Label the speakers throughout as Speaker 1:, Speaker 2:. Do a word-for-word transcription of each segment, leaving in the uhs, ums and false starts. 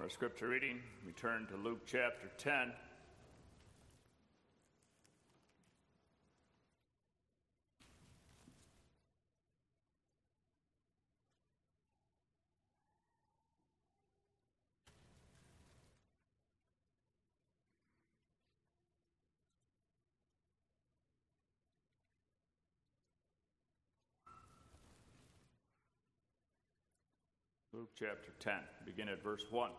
Speaker 1: For our scripture reading, we turn to Luke chapter ten. Luke chapter ten, begin at verse one.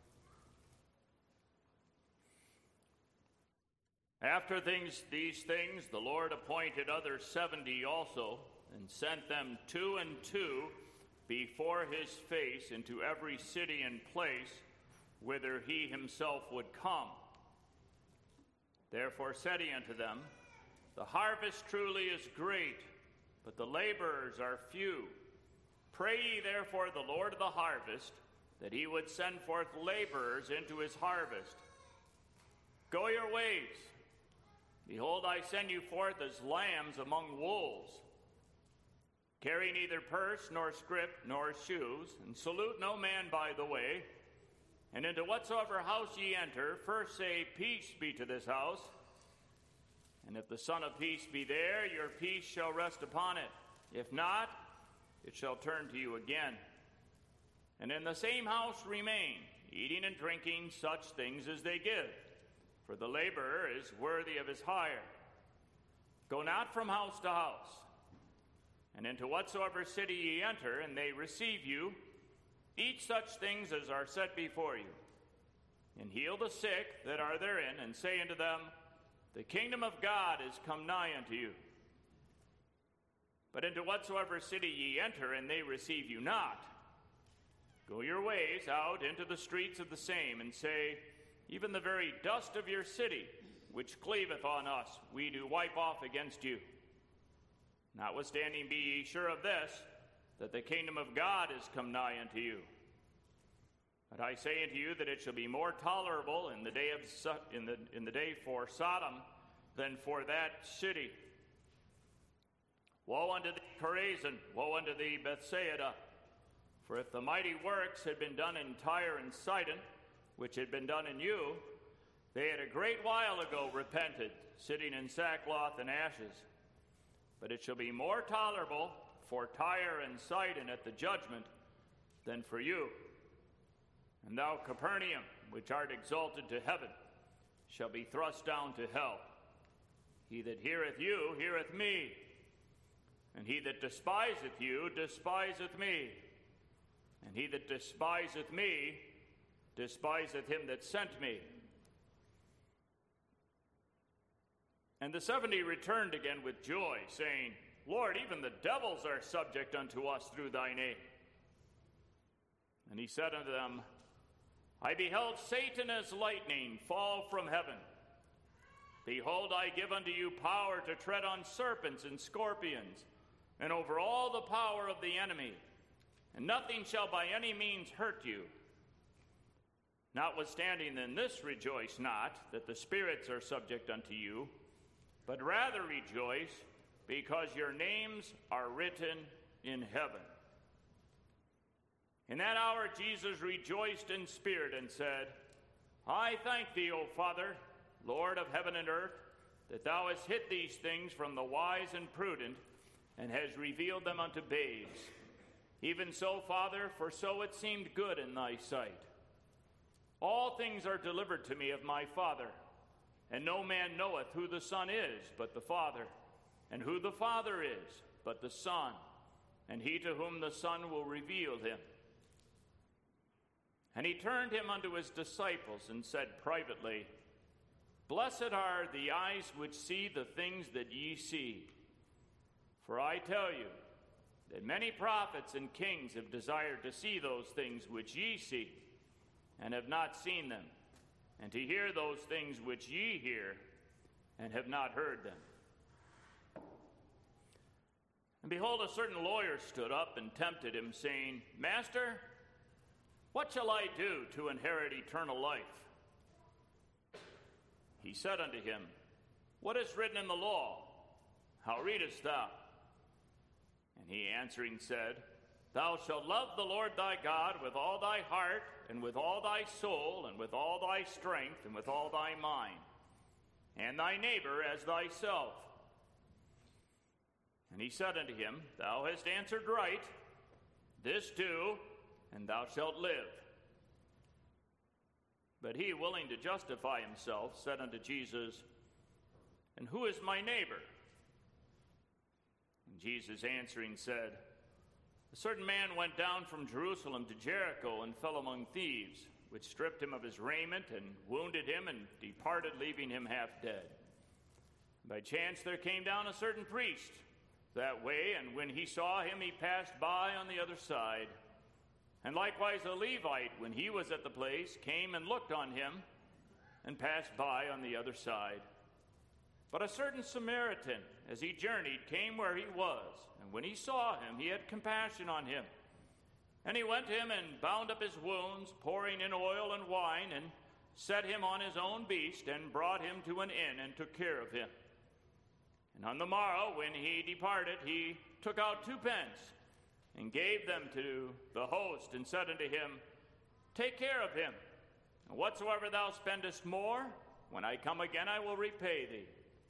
Speaker 1: After things, these things, the Lord appointed other seventy also, and sent them two and two before his face into every city and place whither he himself would come. Therefore said he unto them, The harvest truly is great, but the laborers are few. Pray ye therefore the Lord of the harvest, that he would send forth laborers into his harvest. Go your ways. Behold, I send you forth as lambs among wolves. Carry neither purse, nor scrip, nor shoes, and salute no man by the way. And into whatsoever house ye enter, first say, Peace be to this house. And if the Son of Peace be there, your peace shall rest upon it. If not, it shall turn to you again. And in the same house remain, eating and drinking such things as they give. For the laborer is worthy of his hire. Go not from house to house. And into whatsoever city ye enter, and they receive you, eat such things as are set before you. And heal the sick that are therein, and say unto them, The kingdom of God is come nigh unto you. But into whatsoever city ye enter, and they receive you not, go your ways out into the streets of the same, and say, Even the very dust of your city, which cleaveth on us, we do wipe off against you. Notwithstanding be ye sure of this, that the kingdom of God is come nigh unto you. But I say unto you that it shall be more tolerable in the day of so- in the in the day for Sodom than for that city. Woe unto thee, Chorazin! Woe unto thee, Bethsaida! For if the mighty works had been done in Tyre and Sidon, which had been done in you, they had a great while ago repented, sitting in sackcloth and ashes. But it shall be more tolerable for Tyre and Sidon at the judgment than for you. And thou, Capernaum, which art exalted to heaven, shall be thrust down to hell. He that heareth you heareth me, and he that despiseth you despiseth me, and he that despiseth me despiseth him that sent me. And the seventy returned again with joy, saying, Lord, even the devils are subject unto us through thy name. And he said unto them, I beheld Satan as lightning fall from heaven. Behold, I give unto you power to tread on serpents and scorpions, and over all the power of the enemy, and nothing shall by any means hurt you. Notwithstanding in this rejoice not, that the spirits are subject unto you, but rather rejoice, because your names are written in heaven. In that hour Jesus rejoiced in spirit, and said, I thank thee, O Father, Lord of heaven and earth, that thou hast hid these things from the wise and prudent, and hast revealed them unto babes. Even so, Father, for so it seemed good in thy sight. All things are delivered to me of my Father, and no man knoweth who the Son is but the Father, and who the Father is but the Son, and he to whom the Son will reveal him. And he turned him unto his disciples, and said privately, Blessed are the eyes which see the things that ye see. For I tell you, that many prophets and kings have desired to see those things which ye see, and have not seen them, and to hear those things which ye hear, and have not heard them. And behold, a certain lawyer stood up and tempted him, saying, Master, what shall I do to inherit eternal life? He said unto him, What is written in the law? How readest thou? And he answering said, Thou shalt love the Lord thy God with all thy heart, and with all thy soul, and with all thy strength, and with all thy mind, and thy neighbor as thyself. And he said unto him, Thou hast answered right. This do, and thou shalt live. But he, willing to justify himself, said unto Jesus, And who is my neighbor? And Jesus answering said, A certain man went down from Jerusalem to Jericho and fell among thieves, which stripped him of his raiment and wounded him and departed, leaving him half dead. By chance there came down a certain priest that way, and when he saw him, he passed by on the other side. And likewise a Levite, when he was at the place, came and looked on him and passed by on the other side. But a certain Samaritan, as he journeyed, came where he was, and when he saw him, he had compassion on him. And he went to him and bound up his wounds, pouring in oil and wine, and set him on his own beast, and brought him to an inn, and took care of him. And on the morrow, when he departed, he took out two pence, and gave them to the host, and said unto him, Take care of him, and whatsoever thou spendest more, when I come again I will repay thee.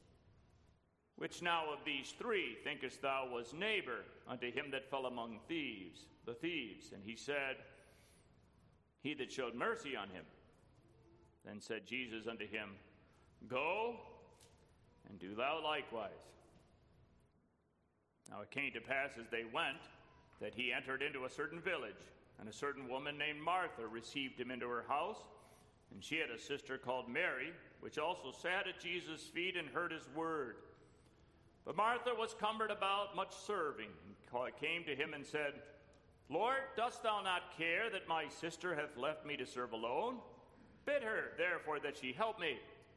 Speaker 1: Which now of these three thinkest thou was neighbor unto him that fell among thieves, the thieves? And he said, He that showed mercy on him. Then said Jesus unto him, Go, and do thou likewise. Now it came to pass as they went, that he entered into a certain village, and a certain woman named Martha received him into her house, and she had a sister called Mary, which also sat at Jesus' feet and heard his word. But Martha was cumbered about much serving, and came to him and said, Lord, dost thou not care that my sister hath left me to serve alone? Bid her, therefore, that she help me.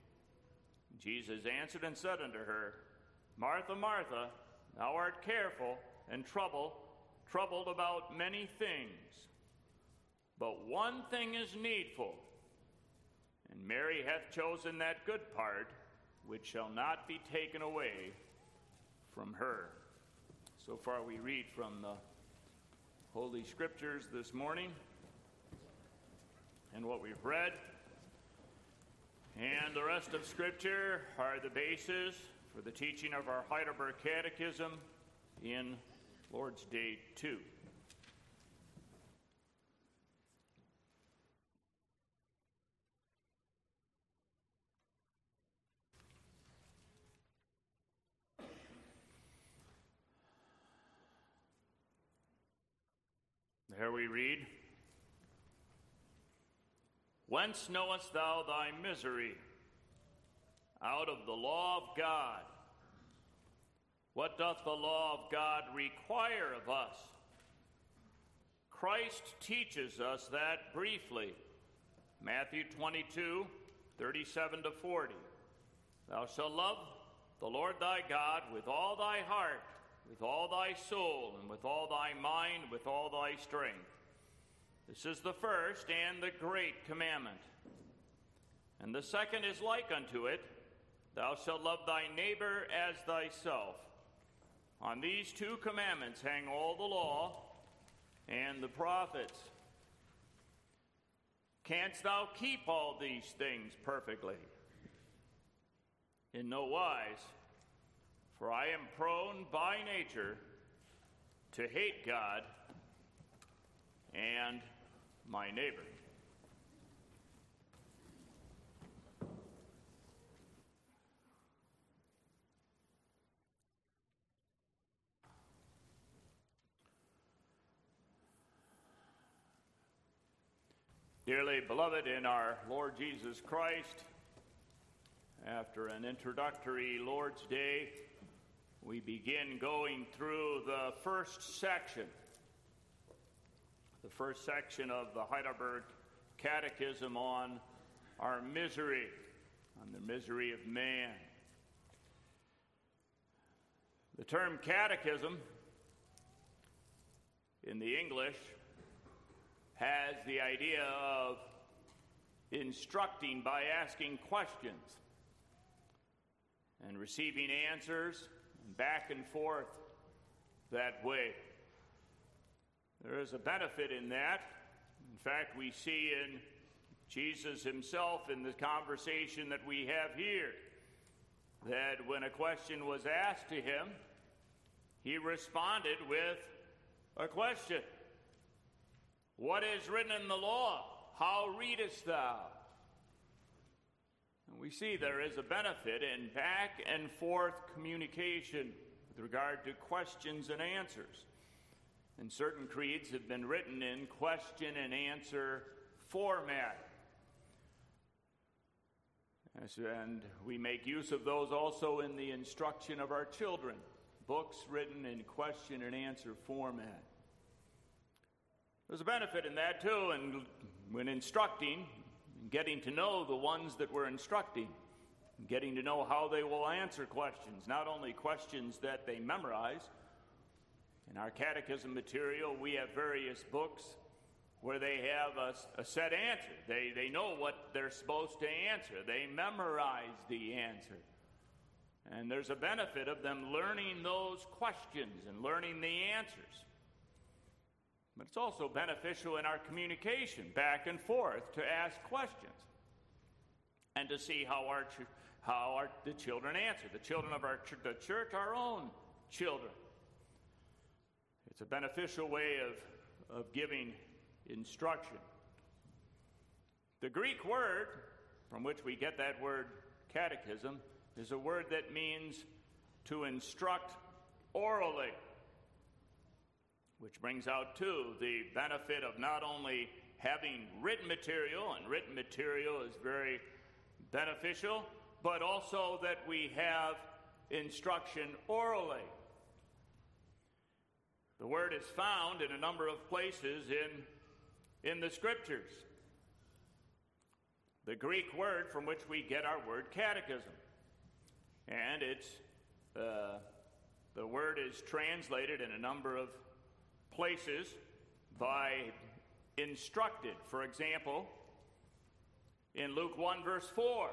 Speaker 1: Jesus answered and said unto her, Martha, Martha, thou art careful and troubled, troubled about many things. But one thing is needful, and Mary hath chosen that good part, which shall not be taken away from her. So far we read from the Holy Scriptures this morning, and what we've read and the rest of Scripture are the basis for the teaching of our Heidelberg Catechism in Lord's Day two. There we read, Whence knowest thou thy misery? Out of the law of God. What doth the law of God require of us? Christ teaches us that briefly. Matthew twenty-two, thirty-seven to forty. Thou shalt love the Lord thy God with all thy heart, with all thy soul, and with all thy mind, with all thy strength. This is the first and the great commandment. And the second is like unto it, Thou shalt love thy neighbor as thyself. On these two commandments hang all the law and the prophets. Canst thou keep all these things perfectly? In no wise, for I am prone by nature to hate God and my neighbor. Dearly beloved in our Lord Jesus Christ, after an introductory Lord's Day, we begin going through the first section, the first section of the Heidelberg Catechism on our misery, on the misery of man. The term catechism in the English has the idea of instructing by asking questions and receiving answers, and back and forth that way. There is a benefit in that, In fact, we see in Jesus himself in the conversation that we have here that when a question was asked to him, he responded with a question. What is written in the law? How readest thou? And we see there is a benefit in back and forth communication with regard to questions and answers. And certain creeds have been written in question and answer format. And we make use of those also in the instruction of our children. Books written in question and answer format. There's a benefit in that too, and when instructing, getting to know the ones that we're instructing, getting to know how they will answer questions, not only questions that they memorize. In our catechism material, we have various books where they have a, a set answer. They, they know what they're supposed to answer. They memorize the answer. And there's a benefit of them learning those questions and learning the answers. But it's also beneficial in our communication back and forth to ask questions and to see how our how our, the children answer. The children of our the church, our own children. It's a beneficial way of, of giving instruction. The Greek word from which we get that word catechism is a word that means to instruct orally, which brings out, too, the benefit of not only having written material, and written material is very beneficial, but also that we have instruction orally. The word is found in a number of places in, in the Scriptures. The Greek word from which we get our word catechism. And it's uh, the word is translated in a number of places by instructed. For example, in Luke one verse four,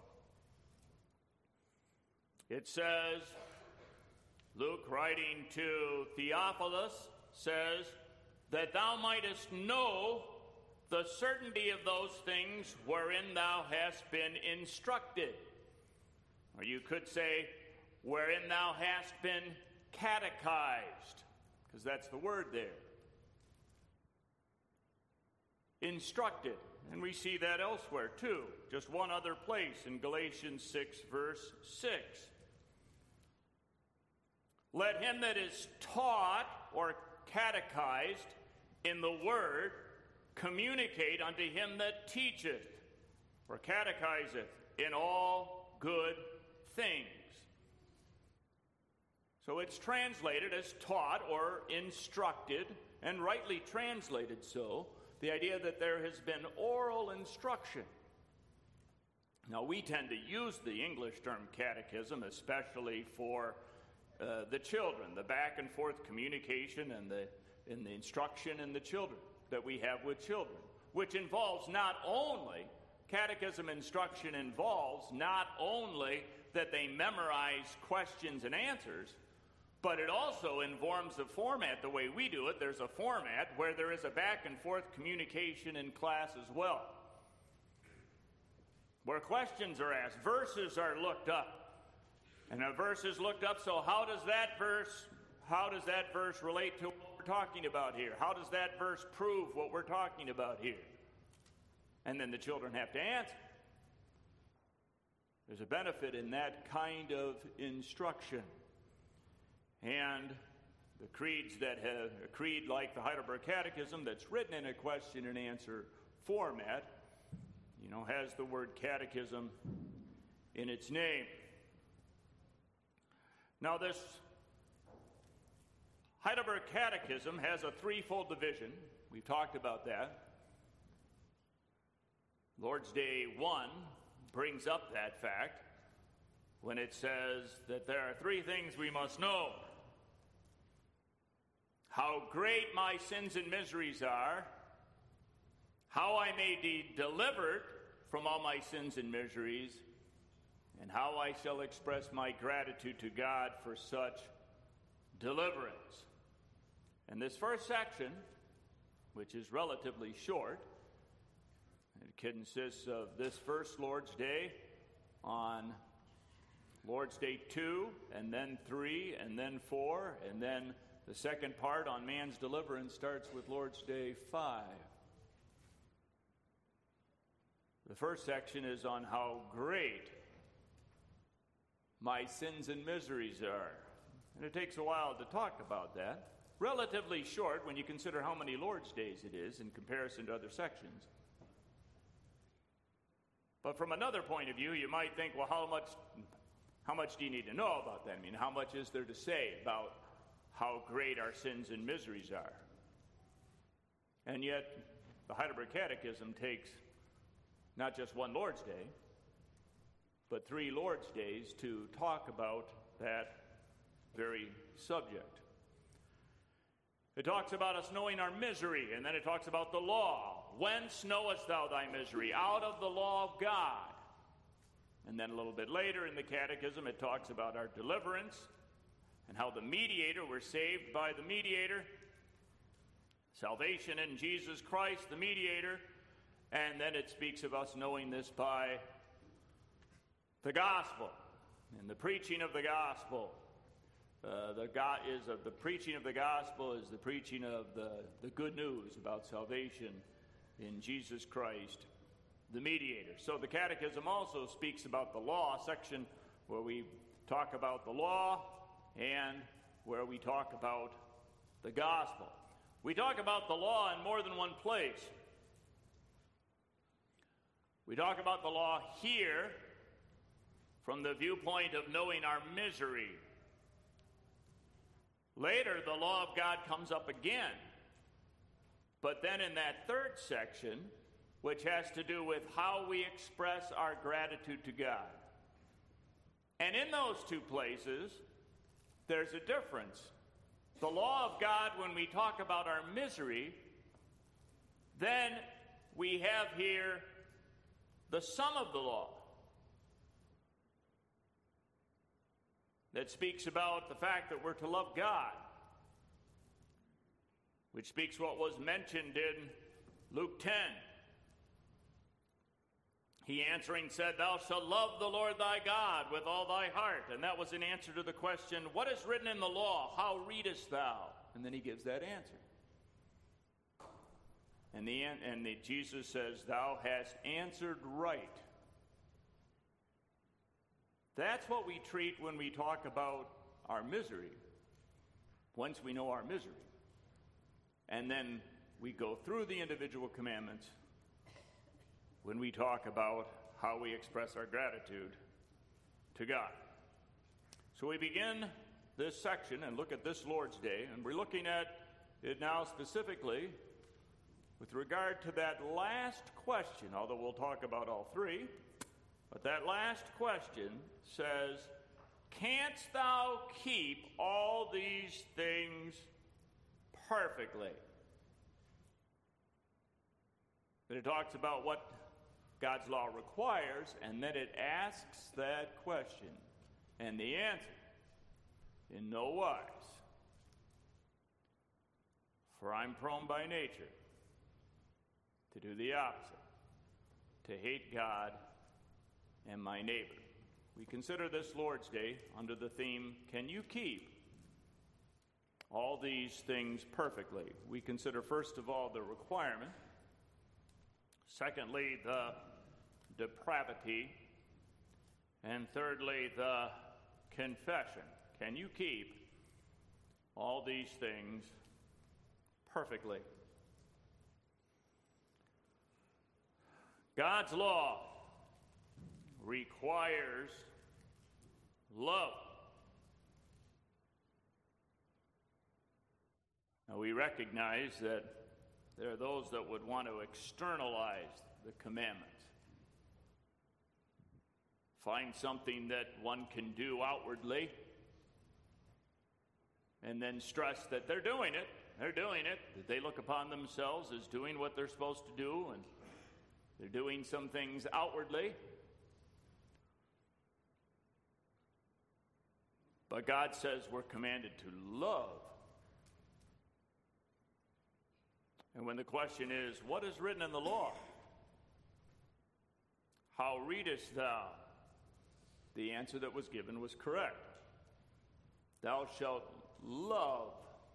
Speaker 1: it says, Luke writing to Theophilus says, that thou mightest know the certainty of those things wherein thou hast been instructed. Or you could say, wherein thou hast been catechized, because that's the word there. Instructed. And we see that elsewhere too. Just one other place in Galatians six, verse six. Let him that is taught or catechized in the word communicate unto him that teacheth or catechizeth in all good things. So it's translated as taught or instructed, and rightly translated so, the idea that there has been oral instruction. Now, we tend to use the English term catechism, especially for uh, the children, the back and forth communication and the, and the instruction in the children that we have with children, which involves not only, catechism instruction involves not only that they memorize questions and answers, but it also informs the format the way we do it. There's a format where there is a back and forth communication in class as well, where questions are asked, verses are looked up. And a verse is looked up, so how does that verse, how does that verse relate to what we're talking about here? How does that verse prove what we're talking about here? And then the children have to answer. There's a benefit in that kind of instruction. And the creeds that have, a creed like the Heidelberg Catechism that's written in a question and answer format, you know, has the word catechism in its name. Now, this Heidelberg Catechism has a threefold division. We've talked about that. Lord's Day one brings up that fact when it says that there are three things we must know. How great my sins and miseries are, how I may be delivered from all my sins and miseries, and how I shall express my gratitude to God for such deliverance. And this first section which is relatively short. It consists of this first Lord's Day on Lord's Day two, and then three, and then four, and then the second part on man's deliverance starts with Lord's Day five. The first section is on how great my sins and miseries are. And it takes a while to talk about that. Relatively short when you consider how many Lord's Days it is in comparison to other sections. But from another point of view, you might think, well, how much, how much do you need to know about that? I mean, how much is there to say about how great our sins and miseries are? And yet, the Heidelberg Catechism takes not just one Lord's Day, but three Lord's Days to talk about that very subject. It talks about us knowing our misery, and then it talks about the law. Whence knowest thou thy misery? Out of the law of God. And then a little bit later in the Catechism, it talks about our deliverance and how the mediator, we're saved by the mediator, salvation in Jesus Christ, the mediator, and then it speaks of us knowing this by the gospel and the preaching of the gospel. Uh, the God is of the preaching of the gospel is the preaching of the, the good news about salvation in Jesus Christ, the mediator. So the Catechism also speaks about the law, a section where we talk about the law and where we talk about the gospel. We talk about the law in more than one place. We talk about the law here from the viewpoint of knowing our misery. Later, the law of God comes up again. But then in that third section, which has to do with how we express our gratitude to God. And in those two places, there's a difference. The law of God, when we talk about our misery, then we have here the sum of the law that speaks about the fact that we're to love God, which speaks what was mentioned in Luke ten. He answering said, Thou shalt love the Lord thy God with all thy heart. And that was in answer to the question, What is written in the law? How readest thou? And then he gives that answer. And, the, and the, Jesus says, Thou hast answered right. That's what we treat when we talk about our misery, once we know our misery. And then we go through the individual commandments when we talk about how we express our gratitude to God. So we begin this section and look at this Lord's Day, and we're looking at it now specifically with regard to that last question, although we'll talk about all three. But that last question says, Canst thou keep all these things perfectly? But it talks about what God's law requires, and then it asks that question. And the answer, in no wise. For I'm prone by nature to do the opposite, to hate God and my neighbor. We consider this Lord's Day under the theme, Can you keep all these things perfectly? We consider first of all the requirement, secondly the depravity, and thirdly the confession. Can you keep all these things perfectly? God's law requires love. Now we recognize that there are those that would want to externalize the commandments. Find something that one can do outwardly and then stress that they're doing it. They're doing it. That they look upon themselves as doing what they're supposed to do, and they're doing some things outwardly. But God says we're commanded to love. And when the question is, what is written in the law? How readest thou? The answer that was given was correct. Thou shalt love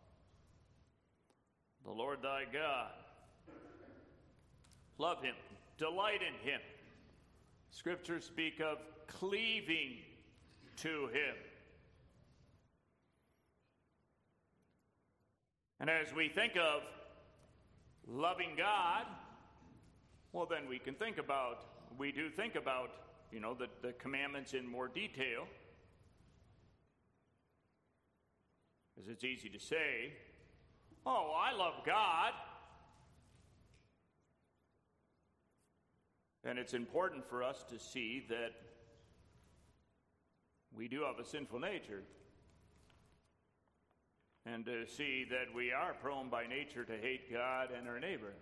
Speaker 1: the Lord thy God. Love him. Delight in him. Scriptures speak of cleaving to him. And as we think of loving God, well, then we can think about, we do think about, you know, the, the commandments in more detail. Because it's easy to say, oh, I love God. And it's important for us to see that we do have a sinful nature. And to see that we are prone by nature to hate God and our neighbor.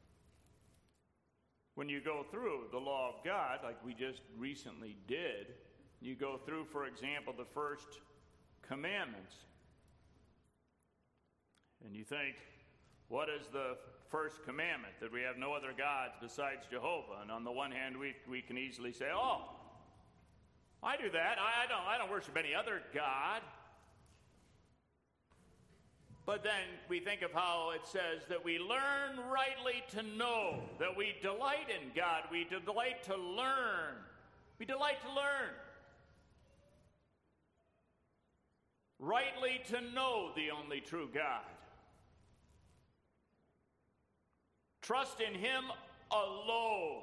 Speaker 1: When you go through the law of God, like we just recently did, you go through, for example, the first commandments. And you think, what is the first commandment? That we have no other gods besides Jehovah. And on the one hand, we, we can easily say, oh, I do that. I, I don't, I don't worship any other God. But then we think of how it says that we learn rightly to know, that we delight in God, we delight to learn. We delight to learn. Rightly to know the only true God. Trust in him alone.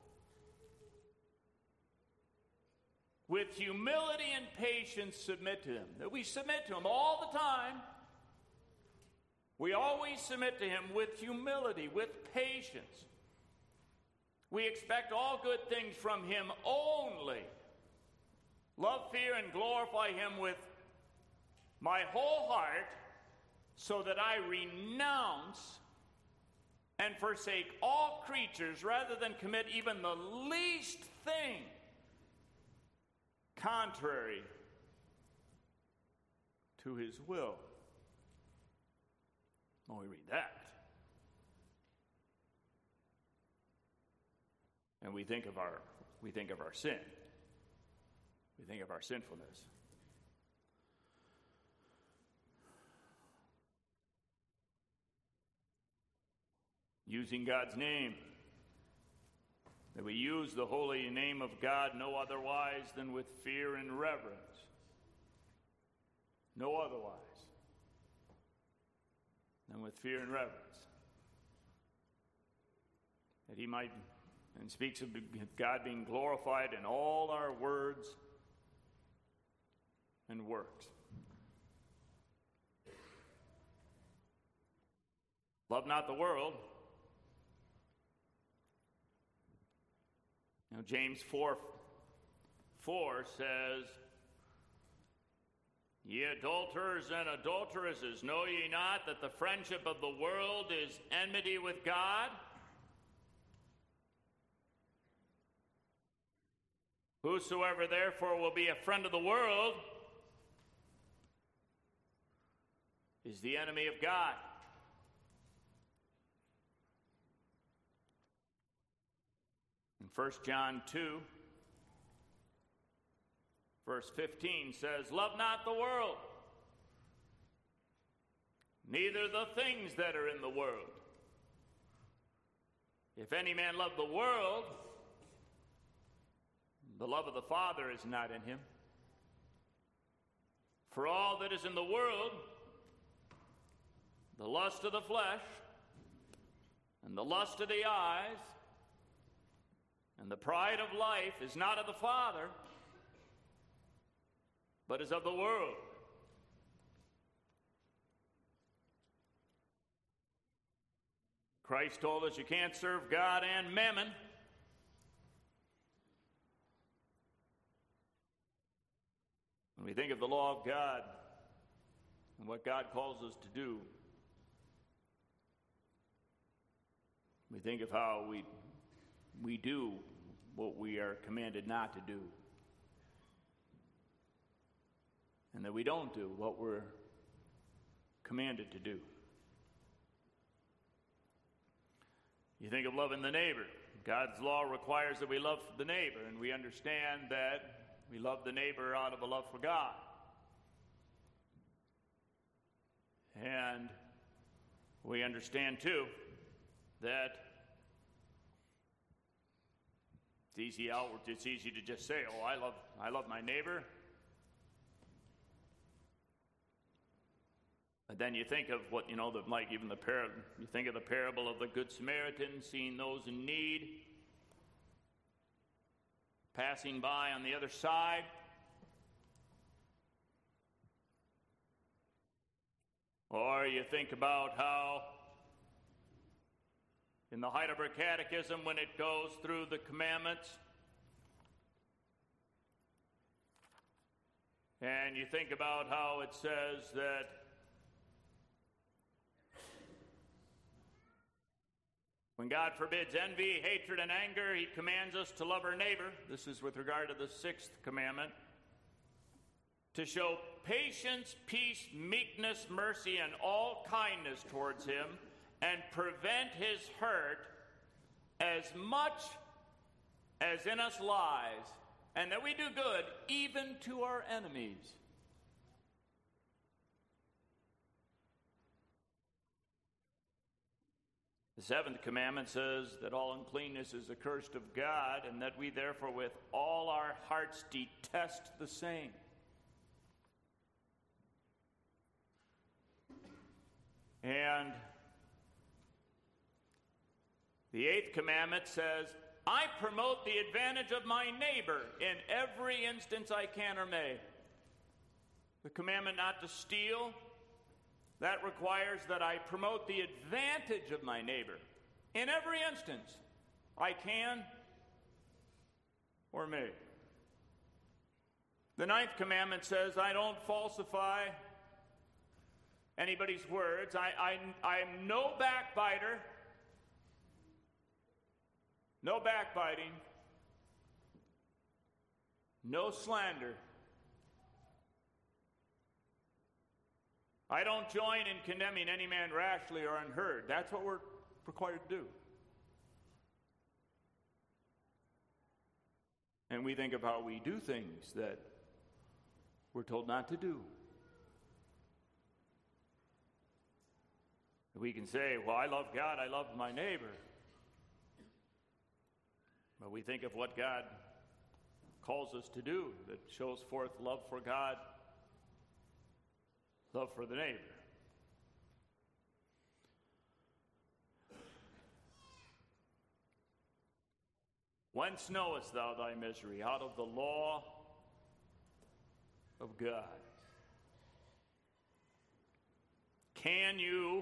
Speaker 1: With humility and patience submit to him. That we submit to him all the time. We always submit to him with humility, with patience. We expect all good things from him only. Love, fear, and glorify him with my whole heart, so that I renounce and forsake all creatures rather than commit even the least thing contrary to his will. When we read that, and we think of our we think of our sin, we think of our sinfulness. Using God's name, that we use the holy name of God no otherwise than with fear and reverence. No otherwise than with fear and reverence. That he might, and speaks of God being glorified in all our words and works. Love not the world. Now, James four four says, Ye adulterers and adulteresses, know ye not that the friendship of the world is enmity with God? Whosoever therefore will be a friend of the world is the enemy of God. And First John two, verse fifteen says, Love not the world, neither the things that are in the world. If any man love the world, the love of the Father is not in him. For all that is in the world, the lust of the flesh, and the lust of the eyes, and the pride of life is not of the Father, but is of the world. Christ told us you can't serve God and mammon. When we think of the law of God and what God calls us to do, we think of how we we do what we are commanded not to do, and that we don't do what we're commanded to do. You think of loving the neighbor. God's law requires that we love the neighbor, and we understand that we love the neighbor out of a love for God. And we understand, too, that it's easy outward, it's easy to just say, oh, I love, I love my neighbor. But then you think of what, you know, the, like even the par- you think of the parable of the Good Samaritan, seeing those in need, passing by on the other side. Or you think about how in the Heidelberg Catechism, when it goes through the commandments, and you think about how it says that when God forbids envy, hatred, and anger, he commands us to love our neighbor. This is with regard to the sixth commandment. To show patience, peace, meekness, mercy, and all kindness towards him, and prevent his hurt as much as in us lies, and that we do good even to our enemies. The seventh commandment says that all uncleanness is accursed of God, and that we therefore with all our hearts detest the same. And the eighth commandment says, I promote the advantage of my neighbor in every instance I can or may. The commandment not to steal, that requires that I promote the advantage of my neighbor in every instance I can or may. The ninth commandment says I don't falsify anybody's words. I, I, I'm no backbiter, no backbiting, no slander. I don't join in condemning any man rashly or unheard. That's what we're required to do. And we think of how we do things that we're told not to do. We can say, well, I love God, I love my neighbor. But we think of what God calls us to do that shows forth love for God, love for the neighbor. Whence knowest thou thy misery? Out of the law of God. Can you,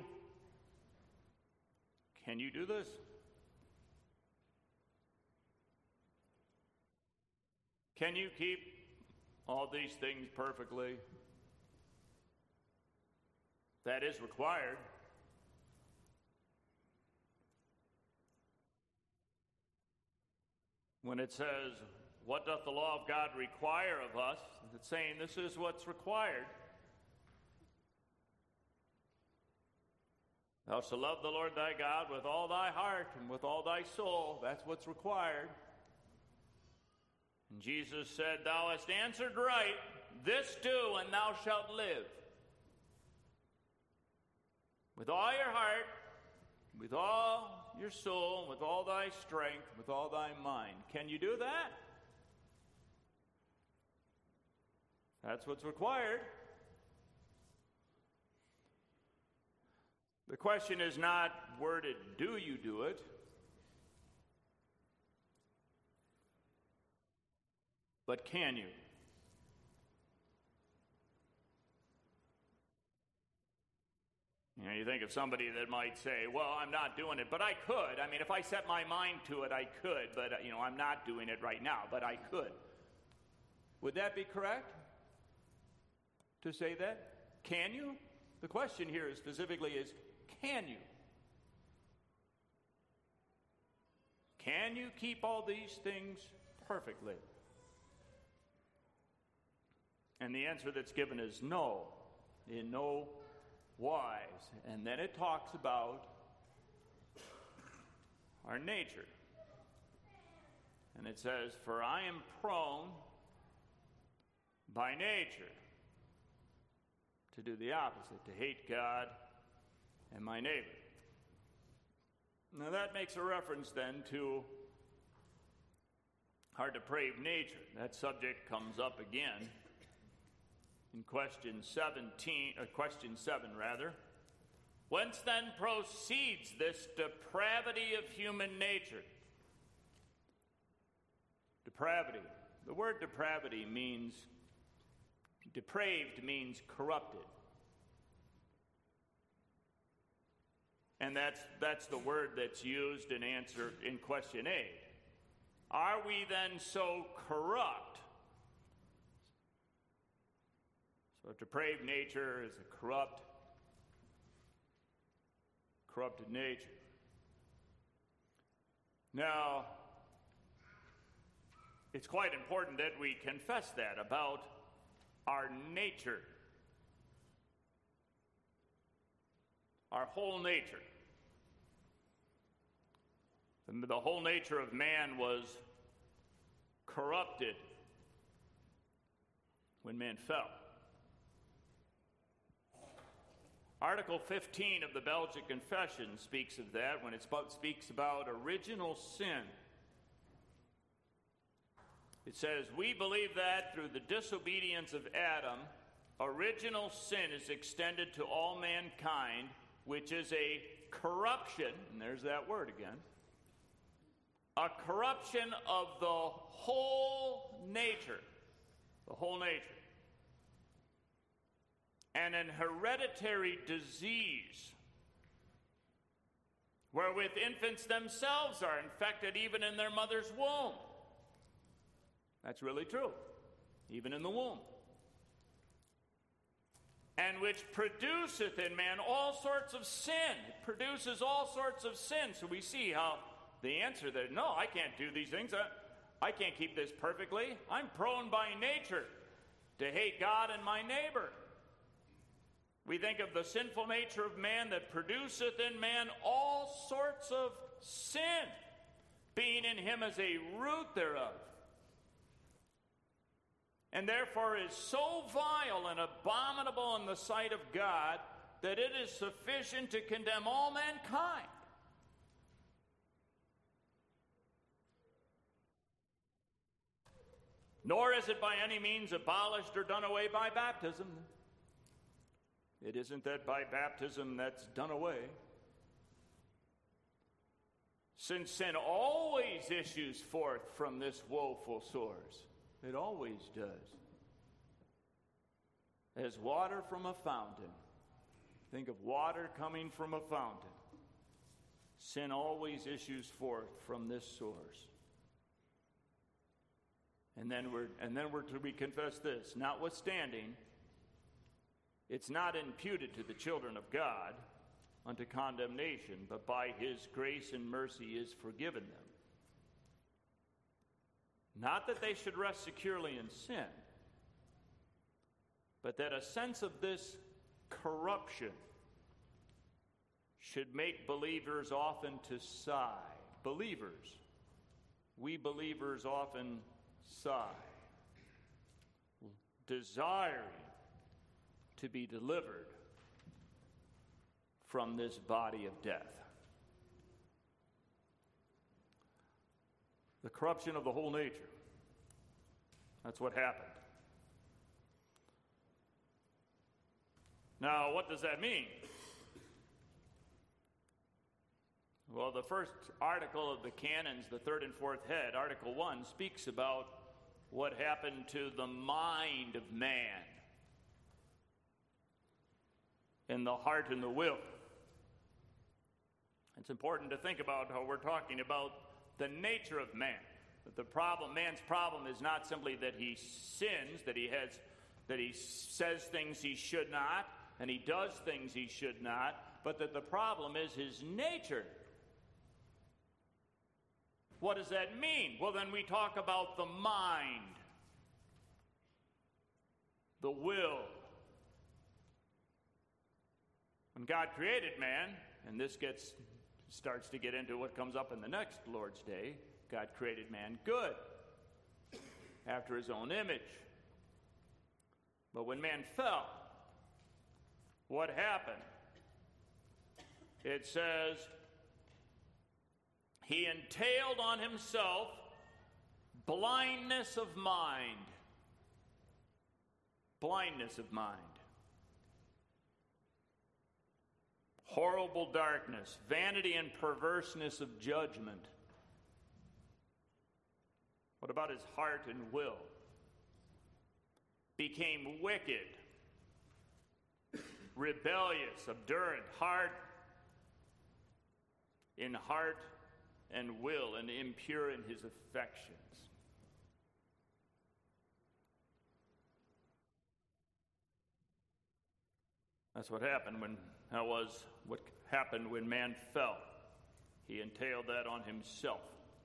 Speaker 1: can you do this? Can you keep all these things perfectly? That is required. When it says, what doth the law of God require of us? It's saying this is what's required. Thou shalt love the Lord thy God with all thy heart and with all thy soul. That's what's required. And Jesus said, thou hast answered right. This do, and thou shalt live. With all your heart, with all your soul, with all thy strength, with all thy mind. Can you do that? That's what's required. The question is not worded, do you do it? But can you? You know, you think of somebody that might say, well, I'm not doing it, but I could. I mean, if I set my mind to it, I could, but, uh, you know, I'm not doing it right now, but I could. Would that be correct to say that? Can you? The question here is specifically is, can you? Can you keep all these things perfectly? And the answer that's given is no, in no wise. And then it talks about our nature. And it says, "For I am prone by nature to do the opposite, to hate God and my neighbor." Now that makes a reference then to our depraved nature. That subject comes up again in question seventeen, or question seven rather. Whence then proceeds this depravity of human nature? Depravity. The word depravity means, depraved means corrupted. And that's that's the word that's used in answer in question eight. Are we then so corrupt? So depraved nature is a corrupt, corrupted nature. Now, it's quite important that we confess that about our nature, our whole nature. The whole nature of man was corrupted when man fell. Article fifteen of the Belgic Confession speaks of that when it speaks about original sin. It says, "We believe that through the disobedience of Adam, original sin is extended to all mankind, which is a corruption," and there's that word again, "a corruption of the whole nature," the whole nature, "and an hereditary disease, wherewith infants themselves are infected even in their mother's womb." That's really true, even in the womb. "And which produceth in man all sorts of sin." It produces all sorts of sin. So we see how the answer that, no, I can't do these things. I, I can't keep this perfectly. I'm prone by nature to hate God and my neighbor. We think of the sinful nature of man that produceth in man all sorts of sin, being in him as a root thereof, and therefore is so vile and abominable in the sight of God that it is sufficient to condemn all mankind. Nor is it by any means abolished or done away by baptism. It isn't that by baptism that's done away. Since sin always issues forth from this woeful source, it always does, as water from a fountain. Think of water coming from a fountain. Sin always issues forth from this source. And then we're and then we're to we confess this. Notwithstanding, it's not imputed to the children of God unto condemnation, but by his grace and mercy is forgiven them. Not that they should rest securely in sin, but that a sense of this corruption should make believers often to sigh. Believers. We believers often sigh, desiring to be delivered from this body of death. The corruption of the whole nature. That's what happened. Now, what does that mean? Well, the first article of the canons, the third and fourth head, Article one, speaks about what happened to the mind of man and the heart and the will. It's important to think about how we're talking about the nature of man. That the problem, man's problem is not simply that he sins, that he has, that he says things he should not, and he does things he should not, but that the problem is his nature. What does that mean? Well, then we talk about the mind, the will. When God created man, and this gets starts to get into what comes up in the next Lord's Day. God created man good, after his own image. But when man fell, what happened? It says, he entailed on himself blindness of mind. Blindness of mind. Horrible darkness, vanity and perverseness of judgment. What about his heart and will? Became wicked, rebellious, obdurate, hard in heart and will, and impure in his affections. That's what happened when, that was what happened when man fell. He entailed that on himself.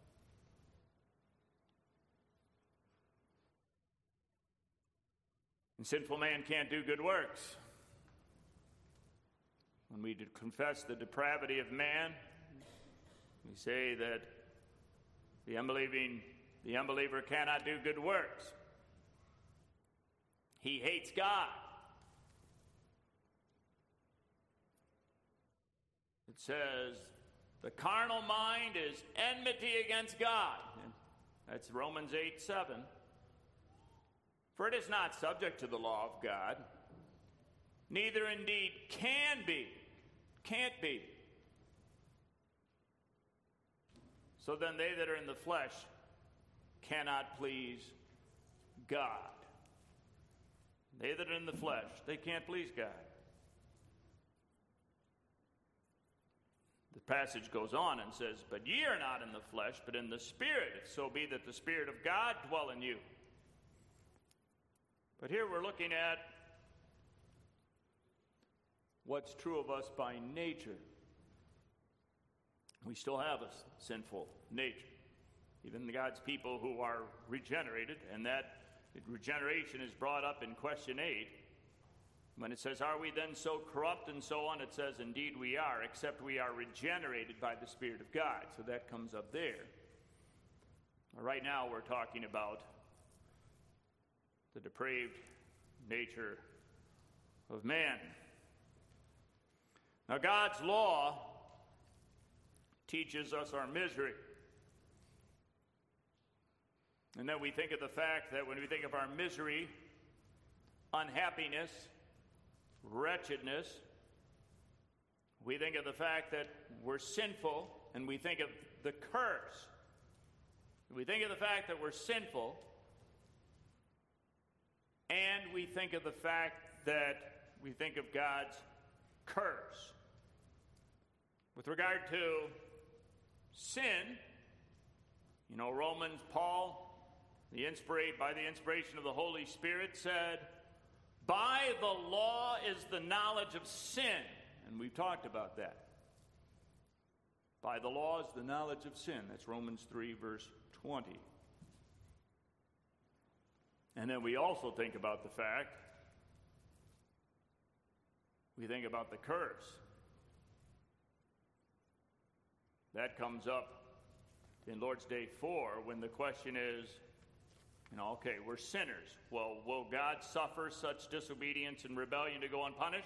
Speaker 1: And sinful man can't do good works. When we confess the depravity of man, we say that the unbelieving, the unbeliever cannot do good works. He hates God. It says, the carnal mind is enmity against God. That's Romans eight seven. For it is not subject to the law of God, neither indeed can be. Can't be. So then they that are in the flesh cannot please God. They that are in the flesh, they can't please God. The passage goes on and says, but ye are not in the flesh, but in the Spirit, if so be that the Spirit of God dwell in you. But here we're looking at what's true of us by nature. We still have a sinful nature. Even the God's people who are regenerated, and that regeneration is brought up in question eight. When it says, are we then so corrupt and so on, it says, indeed we are, except we are regenerated by the Spirit of God. So that comes up there. Right now we're talking about the depraved nature of man. Now God's law teaches us our misery. And then we think of the fact that when we think of our misery, unhappiness, wretchedness, we think of the fact that we're sinful, and we think of the curse. We think of the fact that we're sinful, and we think of the fact that we think of God's curse. With regard to sin, you know, Romans, Paul, the inspirate, by the inspiration of the Holy Spirit, said, by the law is the knowledge of sin. And we've talked about that. By the law is the knowledge of sin. That's Romans three, verse twenty. And then we also think about the fact, we think about the curse. That comes up in Lord's Day four when the question is, you know, okay, we're sinners. Well, will God suffer such disobedience and rebellion to go unpunished?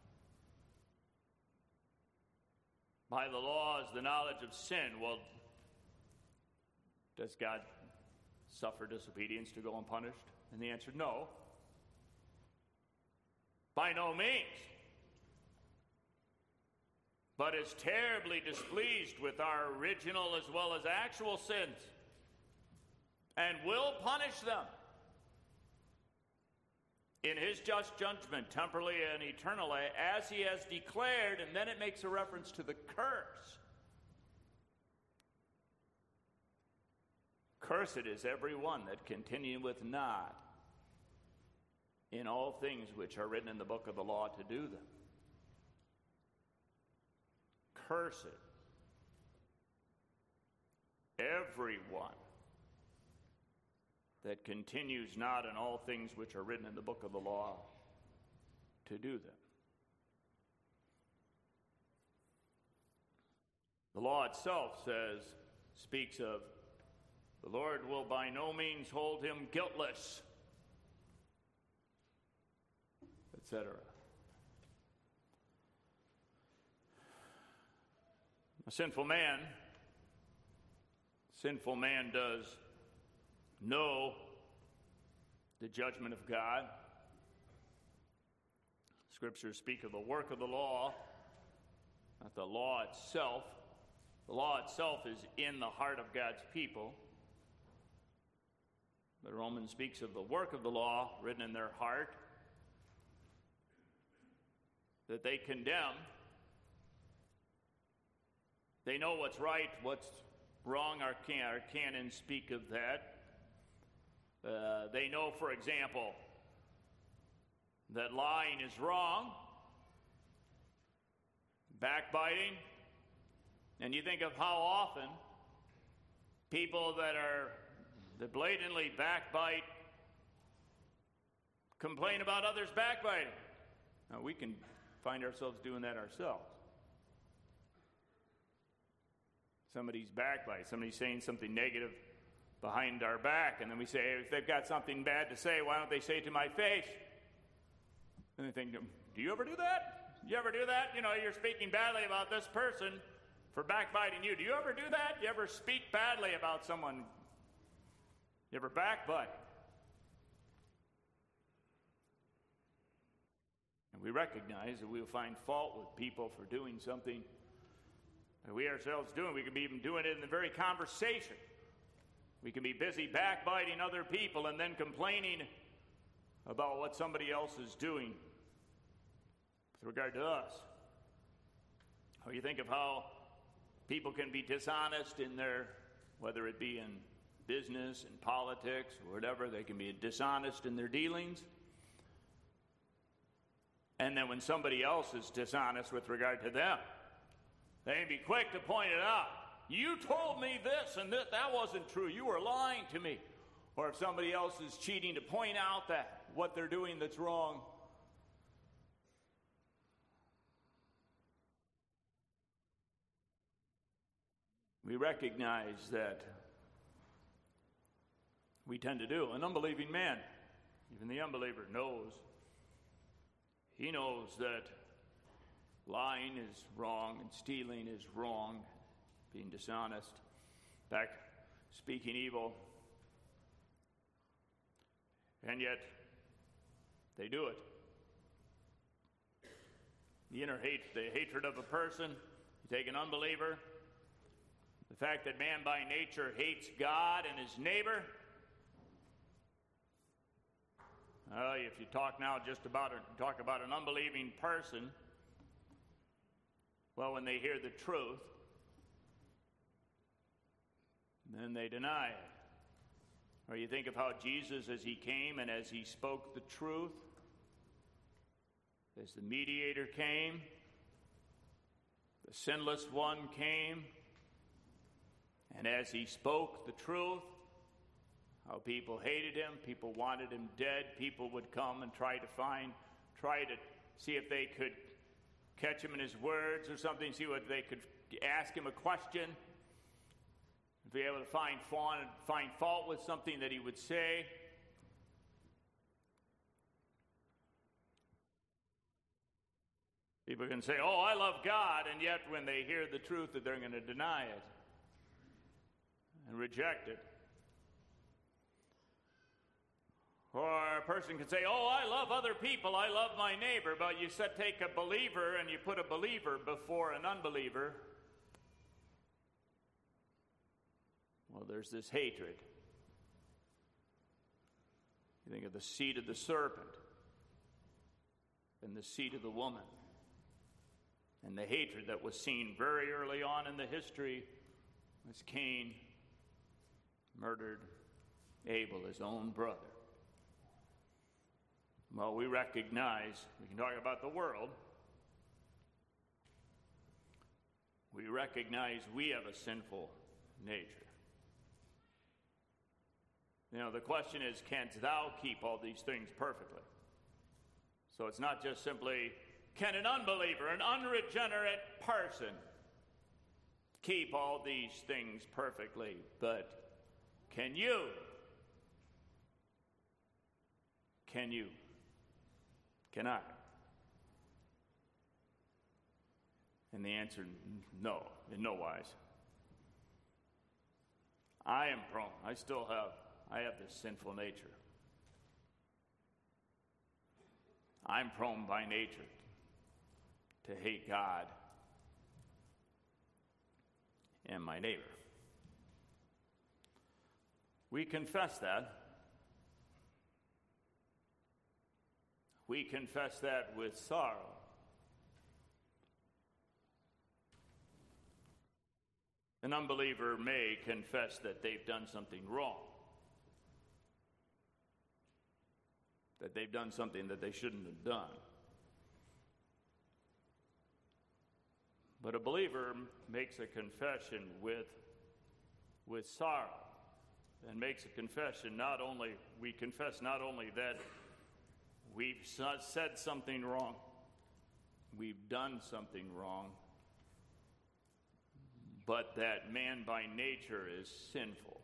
Speaker 1: By the law is the knowledge of sin. Well, does God suffer disobedience to go unpunished? And the answer, no. By no means. But is terribly displeased with our original as well as actual sins, and will punish them in his just judgment, temporally and eternally, as he has declared. And then it makes a reference to the curse. Cursed is every one that continueth not in all things which are written in the book of the law to do them. Cursed everyone that continues not in all things which are written in the book of the law to do them. The law itself says, speaks of, the Lord will by no means hold him guiltless, et cetera. A sinful man, sinful man does know the judgment of God. Scriptures speak of the work of the law, not the law itself. The law itself is in the heart of God's people. But Romans speaks of the work of the law written in their heart that they condemn. They know what's right, what's wrong. Our, can, our canons speak of that. Uh, they know, for example, that lying is wrong, backbiting, and you think of how often people that are that blatantly backbite complain about others backbiting. Now, we can find ourselves doing that ourselves. Somebody's backbiting, somebody's saying something negative behind our back, and then we say, hey, if they've got something bad to say, why don't they say it to my face? And they think, do you ever do that? You ever do that? You know, you're speaking badly about this person for backbiting you. Do you ever do that? You ever speak badly about someone? You ever backbite? And we recognize that we will find fault with people for doing something that we ourselves doing. We can be even doing it in the very conversation. We can be busy backbiting other people and then complaining about what somebody else is doing with regard to us. Or you think of how people can be dishonest in their, whether it be in business, in politics, or whatever, they can be dishonest in their dealings. And then when somebody else is dishonest with regard to them, they can be quick to point it out. You told me this and that, that wasn't true. You were lying to me. Or if somebody else is cheating, to point out that what they're doing that's wrong. We recognize that we tend to do. An unbelieving man, even the unbeliever, knows. He knows that lying is wrong and stealing is wrong, being dishonest, back speaking evil. And yet, they do it. The inner hate, the hatred of a person, you take an unbeliever, the fact that man by nature hates God and his neighbor. Uh, if you talk now just about a, talk about an unbelieving person, well, when they hear the truth, then they deny it. Or you think of how Jesus, as he came and as he spoke the truth, as the mediator came, the sinless one came, and as he spoke the truth, how people hated him, people wanted him dead, people would come and try to find, try to see if they could catch him in his words or something, see what they could ask him a question, be able to find fault, find fault with something that he would say. People can say, oh, I love God, and yet when they hear the truth, that they're going to deny it and reject it. Or a person can say, oh, I love other people, I love my neighbor, but you said take a believer and you put a believer before an unbeliever. Well, there's this hatred. You think of the seed of the serpent and the seed of the woman, and the hatred that was seen very early on in the history as Cain murdered Abel, his own brother. Well, we recognize, we can talk about the world, we recognize we have a sinful nature. You know, the question is, canst thou keep all these things perfectly? So it's not just simply, can an unbeliever, an unregenerate person, keep all these things perfectly, but can you? Can you? Can I? And the answer, no, in no wise. I am prone. I still have, I have this sinful nature. I'm prone by nature to hate God and my neighbor. We confess that. We confess that with sorrow. An unbeliever may confess that they've done something wrong, that they've done something that they shouldn't have done. But a believer makes a confession with, with sorrow, and makes a confession not only, we confess not only that we've said something wrong, we've done something wrong, but that man by nature is sinful.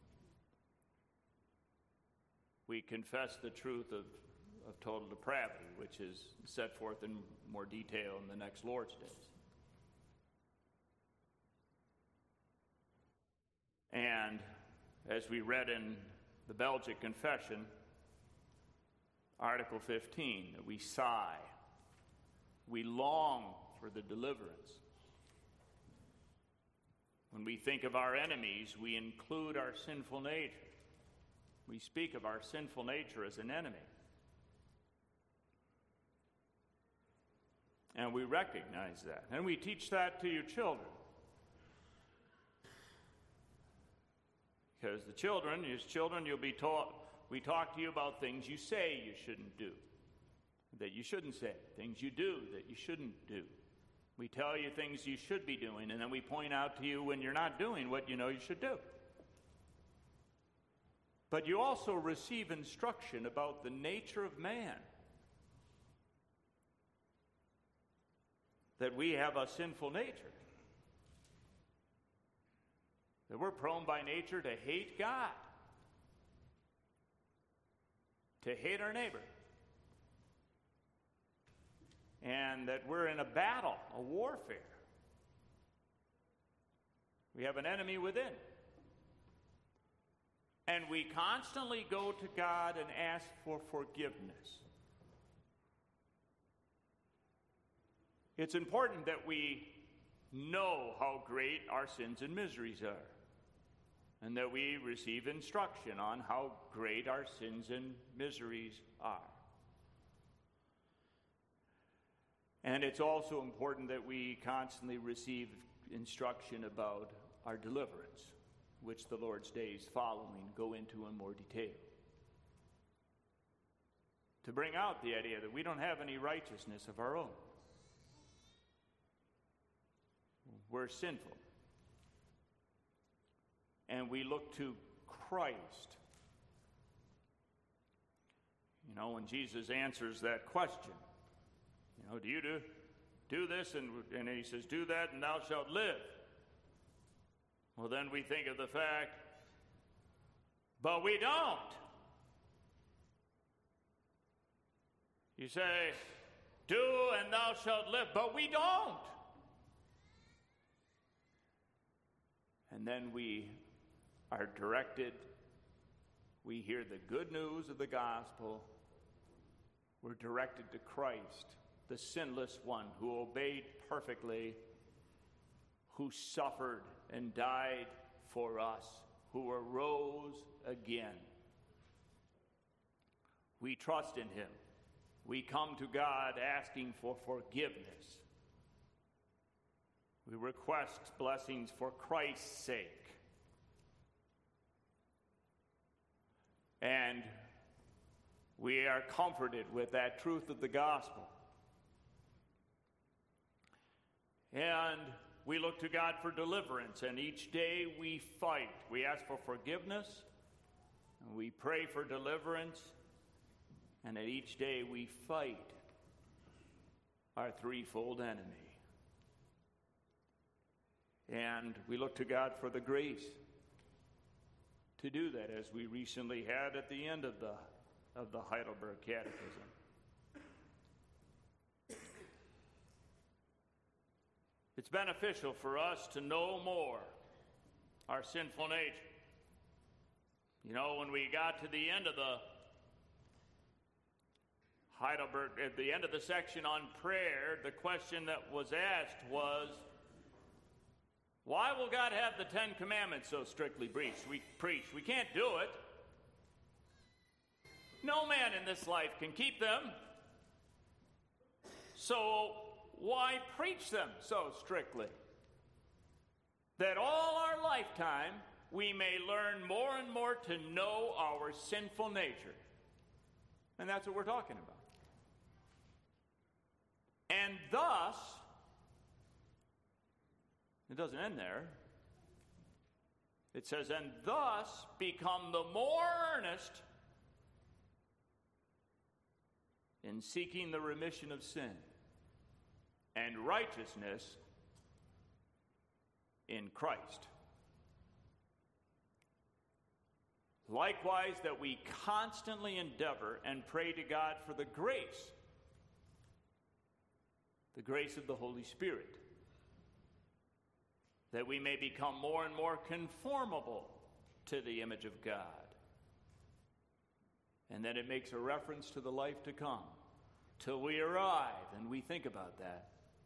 Speaker 1: We confess the truth of, of total depravity, which is set forth in more detail in the next Lord's days. And as we read in the Belgic Confession, Article fifteen, that we sigh, we long for the deliverance. When we think of our enemies, we include our sinful nature. We speak of our sinful nature as an enemy. And we recognize that. And we teach that to your children. Because the children, as children, you'll be taught, we talk to you about things you say you shouldn't do, that you shouldn't say, things you do that you shouldn't do. We tell you things you should be doing, and then we point out to you when you're not doing what you know you should do. But you also receive instruction about the nature of man. That we have a sinful nature. That we're prone by nature to hate God. To hate our neighbor. And that we're in a battle, a warfare. We have an enemy within. And we constantly go to God and ask for forgiveness. It's important that we know how great our sins and miseries are. And that we receive instruction on how great our sins and miseries are. And it's also important that we constantly receive instruction about our deliverance, which the Lord's days following go into in more detail. To bring out the idea that we don't have any righteousness of our own. We're sinful. And we look to Christ. You know, when Jesus answers that question, you know, do you do, do this? And, and he says, do that and thou shalt live. Well, then we think of the fact, but we don't. You say, do and thou shalt live, but we don't. And then we are directed, we hear the good news of the gospel, we're directed to Christ, the sinless one who obeyed perfectly, who suffered and died for us, who arose again. We trust in him. We come to God asking for forgiveness. We request blessings for Christ's sake. And we are comforted with that truth of the gospel. And we look to God for deliverance, and each day we fight. We ask for forgiveness, and we pray for deliverance, and at each day we fight our threefold enemy. And we look to God for the grace to do that, as we recently had at the end of the of the Heidelberg Catechism. It's beneficial for us to know more our sinful nature. You know, when we got to the end of the Heidelberg, at the end of the section on prayer, the question that was asked was, why will God have the Ten Commandments so strictly preached? We preach. We can't do it. No man in this life can keep them. So why preach them so strictly? That all our lifetime we may learn more and more to know our sinful nature. And that's what we're talking about. And thus, it doesn't end there. It says, and thus become the more earnest in seeking the remission of sin and righteousness in Christ. Likewise, that we constantly endeavor and pray to God for the grace, the grace of the Holy Spirit, that we may become more and more conformable to the image of God. And then it makes a reference to the life to come, till we arrive, and we think about that,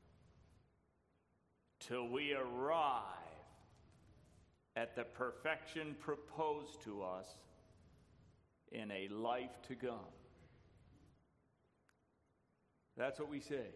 Speaker 1: till we arrive at the perfection proposed to us in a life to come. That's what we say.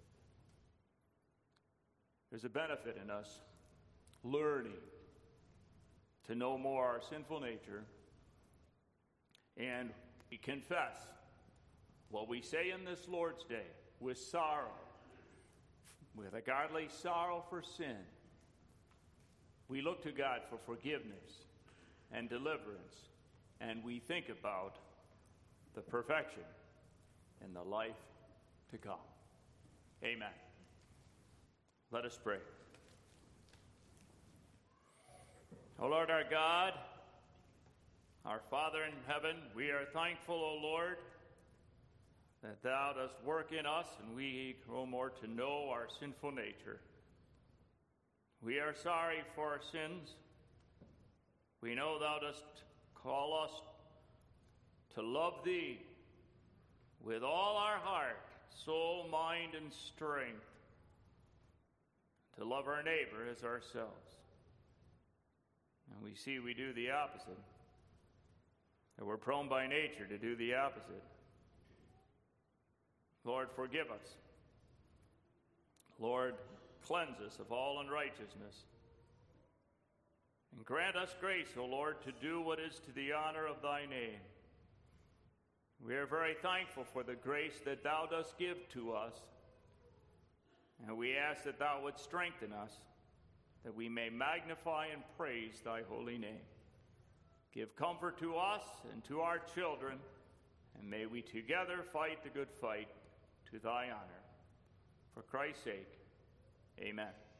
Speaker 1: There's a benefit in us learning to know more our sinful nature, and we confess what we say in this Lord's Day with sorrow, with a godly sorrow for sin. We look to God for forgiveness and deliverance, and we think about the perfection in the life to come. Amen. Let us pray. O Lord our God, our Father in heaven, we are thankful, O Lord, that Thou dost work in us, and we grow more to know our sinful nature. We are sorry for our sins. We know Thou dost call us to love Thee with all our heart, soul, mind, and strength, to love our neighbor as ourselves. And we see we do the opposite, that we're prone by nature to do the opposite. Lord, forgive us. Lord, cleanse us of all unrighteousness. And grant us grace, O Lord, to do what is to the honor of Thy name. We are very thankful for the grace that Thou dost give to us. And we ask that Thou would strengthen us, that we may magnify and praise Thy holy name. Give comfort to us and to our children, and may we together fight the good fight to Thy honor. For Christ's sake, amen.